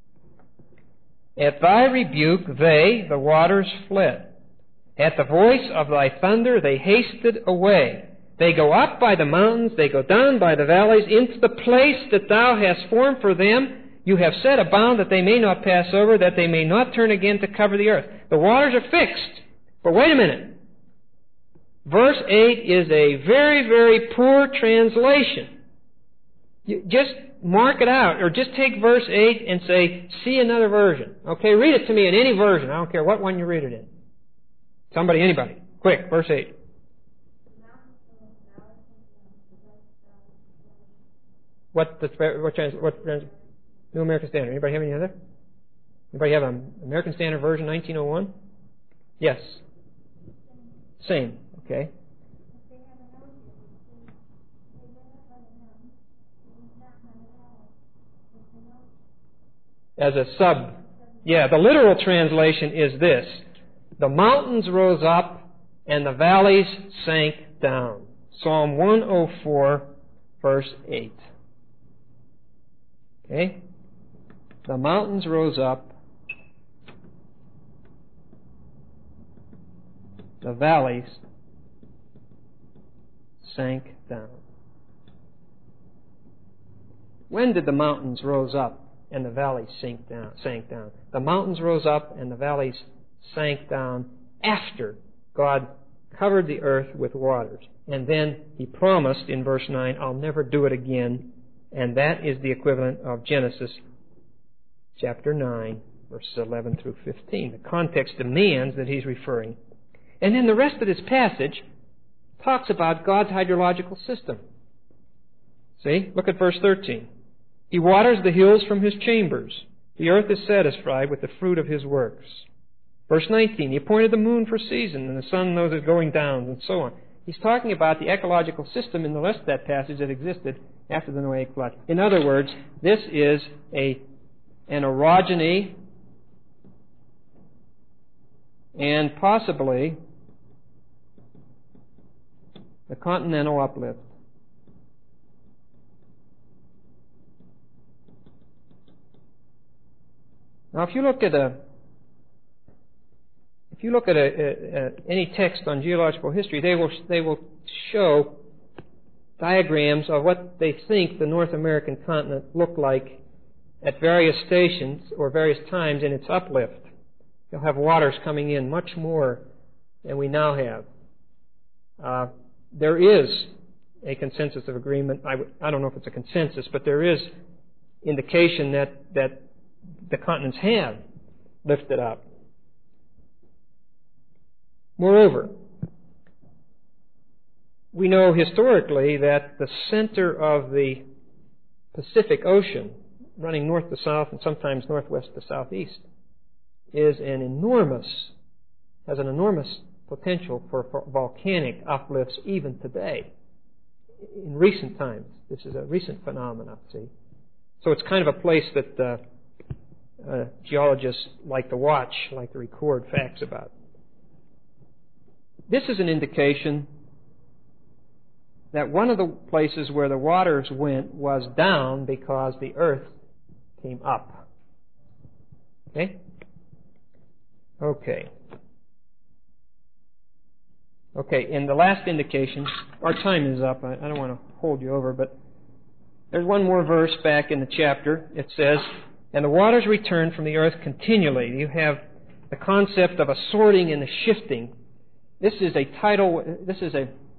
At thy rebuke they, the waters, fled. At the voice of thy thunder they hasted away. They go up by the mountains, they go down by the valleys, into the place that thou hast formed for them. You have set a bound that they may not pass over, that they may not turn again to cover the earth. The waters are fixed. But wait a minute. Verse 8 is a very, very poor translation. You just mark it out, or just take verse 8 and say, see another version. Okay, read it to me in any version. I don't care what one you read it in. Somebody, anybody. Quick, verse 8. What New American Standard? Anybody have any other? Anybody have an American Standard Version 1901? Yes. Same. Okay. As a sub. Yeah, the literal translation is this. The mountains rose up and the valleys sank down. Psalm 104, verse 8. Okay? The mountains rose up, the valleys sank down. When did the mountains rose up and the valleys sank down? The mountains rose up and the valleys sank down after God covered the earth with waters. And then He promised in verse 9, I'll never do it again. And that is the equivalent of Genesis chapter 9, verses 11 through 15. The context demands that He's referring. And then the rest of this passage talks about God's hydrological system. See? Look at verse 13. He waters the hills from His chambers. The earth is satisfied with the fruit of His works. Verse 19. He appointed the moon for season, and the sun knows its going down, and so on. He's talking about the ecological system in the rest of that passage that existed after the Noahic flood. In other words, this is an orogeny and possibly the continental uplift. Now, if you look at any text on geological history, they will show diagrams of what they think the North American continent looked like at various stations or various times in its uplift. You'll have waters coming in much more than we now have. There is a consensus of agreement. I don't know if it's a consensus, but there is indication that the continents have lifted up. Moreover, we know historically that the center of the Pacific Ocean, running north to south and sometimes northwest to southeast, has an enormous potential for volcanic uplifts even today. In recent times, this is a recent phenomenon. See, so it's kind of a place that geologists like to watch, like to record facts about. This is an indication that one of the places where the waters went was down because the earth came up. Okay? Okay, and the last indication, our time is up. I don't want to hold you over, but there's one more verse back in the chapter. It says, and the waters return from the earth continually. You have the concept of a sorting and a shifting. It's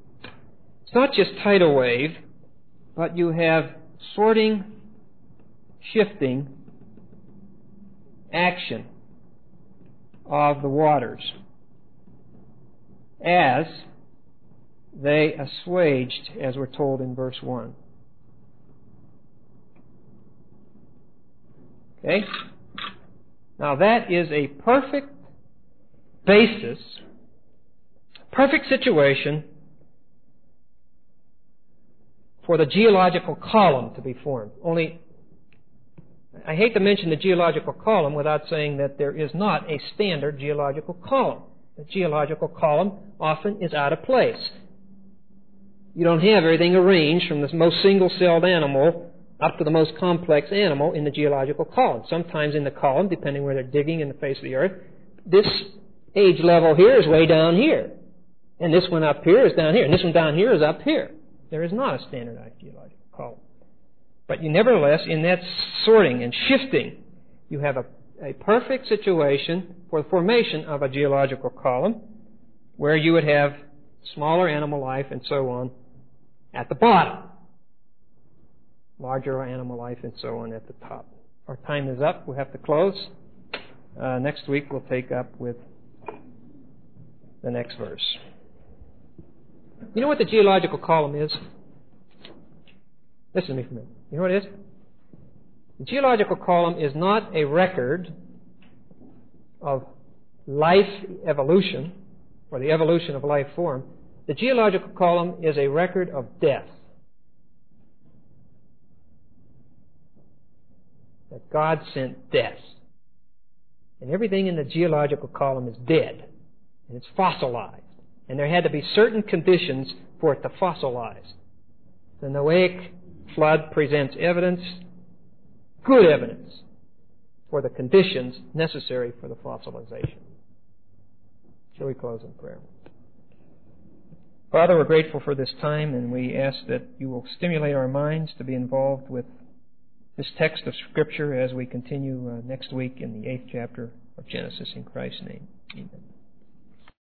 not just tidal wave, but you have sorting shifting action of the waters as they assuaged, as we're told in verse 1. Okay? Now that is a perfect basis, perfect situation for the geological column to be formed. Only, I hate to mention the geological column without saying that there is not a standard geological column. The geological column often is out of place. You don't have everything arranged from the most single-celled animal up to the most complex animal in the geological column. Sometimes in the column, depending where they're digging in the face of the earth, this age level here is way down here. And this one up here is down here. And this one down here is up here. There is not a standardized geological column. But you nevertheless, in that sorting and shifting, you have a perfect situation for the formation of a geological column where you would have smaller animal life and so on at the bottom, larger animal life and so on at the top. Our time is up. We'll have to close. Next week we'll take up with the next verse. You know what the geological column is? Listen to me for a minute. You know what it is? The geological column is not a record of life evolution or the evolution of life form. The geological column is a record of death. That God sent death. And everything in the geological column is dead. And it's fossilized. And there had to be certain conditions for it to fossilize. The Noahic flood presents evidence, good evidence, for the conditions necessary for the fossilization. Shall we close in prayer? Father, we're grateful for this time, and we ask that you will stimulate our minds to be involved with this text of Scripture as we continue next week in the 8th chapter of Genesis. In Christ's name, amen.